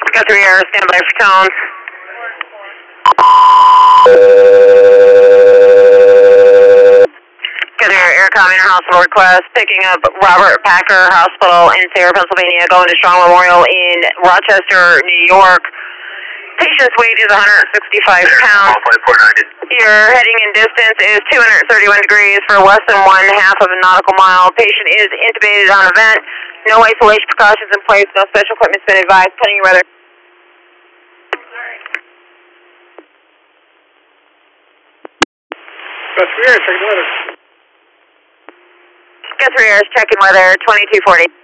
Got 3 air, stand by for tones. Got 3 air, Aircom in-hospital request, picking up Robert Packer Hospital in Sayre, Pennsylvania, going to Strong Memorial in Rochester, New York. Patient's weight is 165 pounds. Your heading and distance is 231 degrees for less than 1/2 of a nautical mile. Patient is intubated on a vent. No isolation precautions in place. No special equipment's been advised. Pending your weather. Got 3 air, checking weather. Got 3 airs, checking weather, 2240.